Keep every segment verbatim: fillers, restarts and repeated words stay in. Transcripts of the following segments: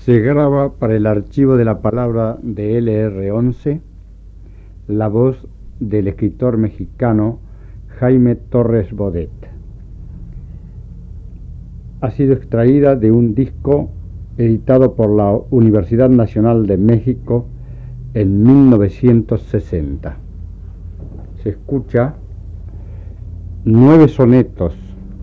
Se graba para el archivo de la palabra de L R once la voz del escritor mexicano Jaime Torres Bodet. Ha sido extraída de un disco editado por la Universidad Nacional de México en mil novecientos sesenta. Se escucha nueve sonetos.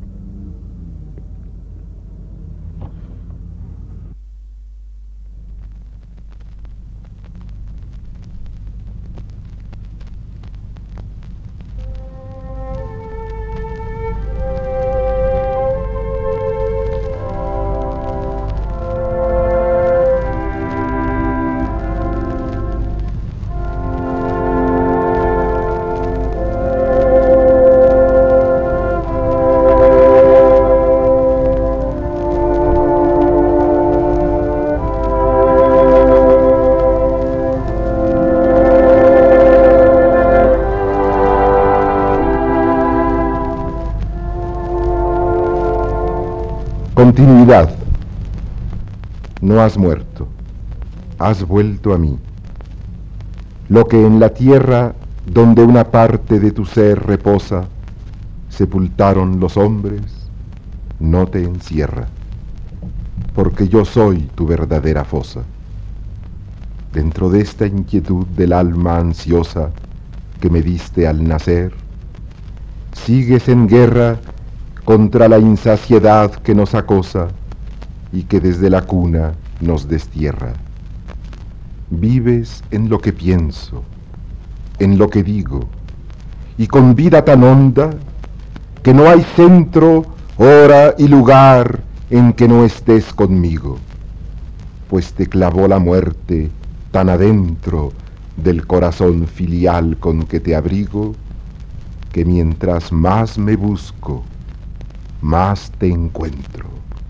Continuidad. No has muerto, has vuelto a mí. Lo que en la tierra, donde una parte de tu ser reposa, sepultaron los hombres, no te encierra, porque yo soy tu verdadera fosa. Dentro de esta inquietud del alma ansiosa que me diste al nacer, sigues en guerra contra la insaciedad que nos acosa y que desde la cuna nos destierra. Vives en lo que pienso, en lo que digo, y con vida tan honda que no hay centro, hora y lugar en que no estés conmigo, pues te clavó la muerte tan adentro del corazón filial con que te abrigo, que mientras más me busco, más te encuentro.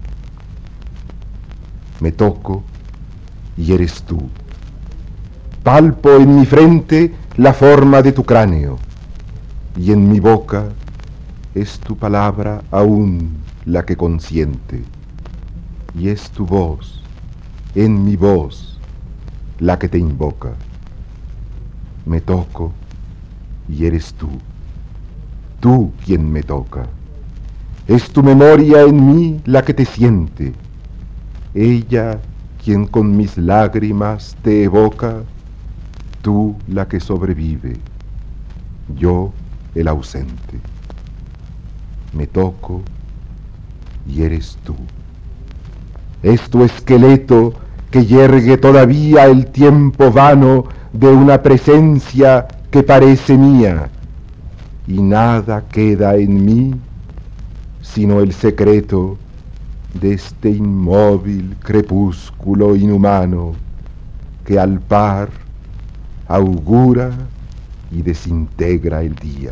Me toco y eres tú. Palpo en mi frente la forma de tu cráneo, y en mi boca es tu palabra aún la que consiente, y es tu voz, en mi voz, la que te invoca. Me toco y eres tú, tú quien me toca. Es tu memoria en mí la que te siente, ella quien con mis lágrimas te evoca, tú la que sobrevive, yo el ausente. Me toco y eres tú. Es tu esqueleto que yergue todavía el tiempo vano de una presencia que parece mía, y nada queda en mí sino el secreto de este inmóvil crepúsculo inhumano que al par augura y desintegra el día.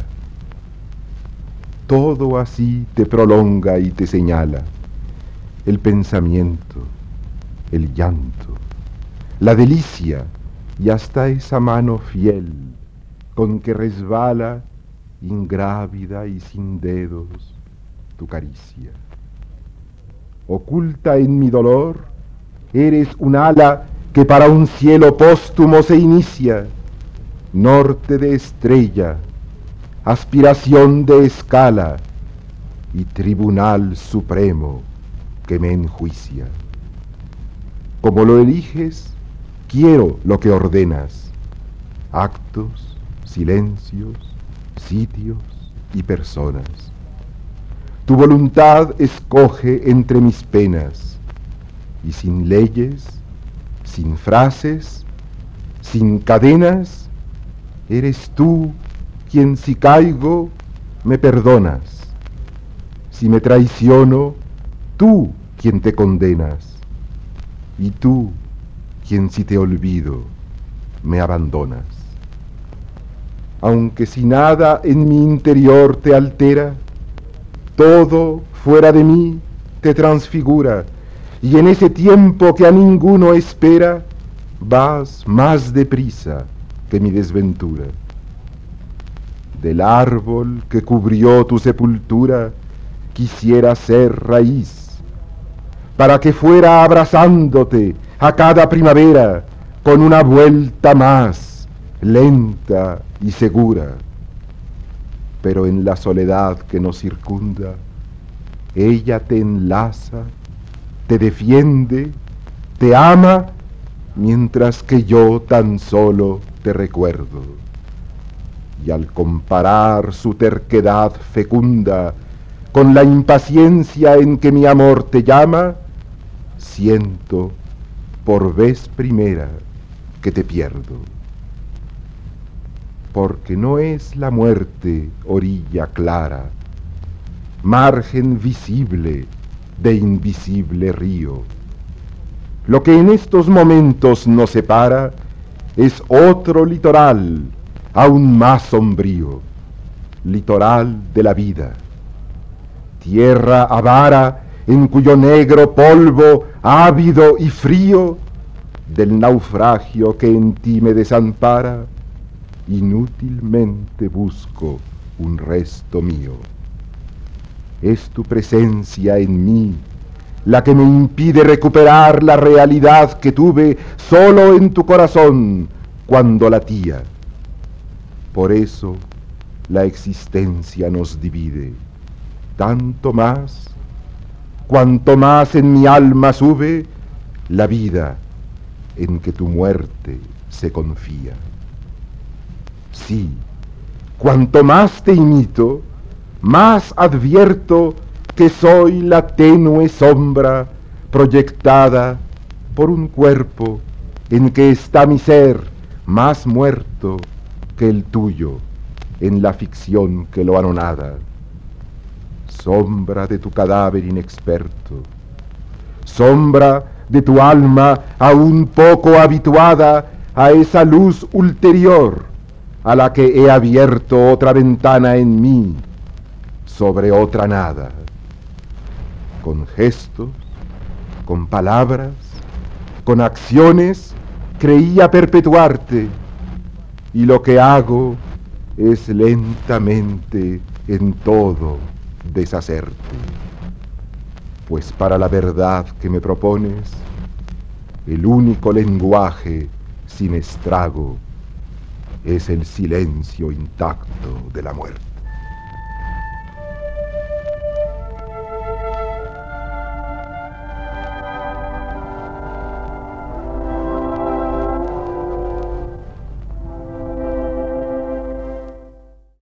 Todo así te prolonga y te señala el pensamiento, el llanto, la delicia y hasta esa mano fiel con que resbala ingrávida y sin dedos tu caricia. Oculta en mi dolor, eres un ala que para un cielo póstumo se inicia, norte de estrella, aspiración de escala y tribunal supremo que me enjuicia. Como lo eliges, quiero lo que ordenas, actos, silencios, sitios y personas. Tu voluntad escoge entre mis penas, y sin leyes, sin frases, sin cadenas, eres tú quien si caigo me perdonas, si me traiciono, tú quien te condenas, y tú quien si te olvido me abandonas. Aunque si nada en mi interior te altera, todo fuera de mí te transfigura, y en ese tiempo que a ninguno espera, vas más deprisa que mi desventura. Del árbol que cubrió tu sepultura, quisiera ser raíz, para que fuera abrazándote a cada primavera, con una vuelta más, lenta y segura. Pero en la soledad que nos circunda, ella te enlaza, te defiende, te ama, mientras que yo tan solo te recuerdo. Y al comparar su terquedad fecunda con la impaciencia en que mi amor te llama, siento por vez primera que te pierdo. Porque no es la muerte orilla clara, margen visible de invisible río. Lo que en estos momentos nos separa es otro litoral aún más sombrío, litoral de la vida. Tierra avara en cuyo negro polvo, ávido y frío, del naufragio que en ti me desampara, inútilmente busco un resto mío. Es tu presencia en mí la que me impide recuperar la realidad que tuve solo en tu corazón cuando latía. Por eso la existencia nos divide, tanto más, cuanto más en mi alma sube la vida en que tu muerte se confía. Sí, cuanto más te imito, más advierto que soy la tenue sombra proyectada por un cuerpo en que está mi ser más muerto que el tuyo en la ficción que lo anonada. Sombra de tu cadáver inexperto, sombra de tu alma aún poco habituada a esa luz ulterior a la que he abierto otra ventana en mí sobre otra nada. Con gestos, con palabras, con acciones creía perpetuarte, y lo que hago es lentamente en todo deshacerte. Pues para la verdad que me propones, el único lenguaje sin estrago es el silencio intacto de la muerte.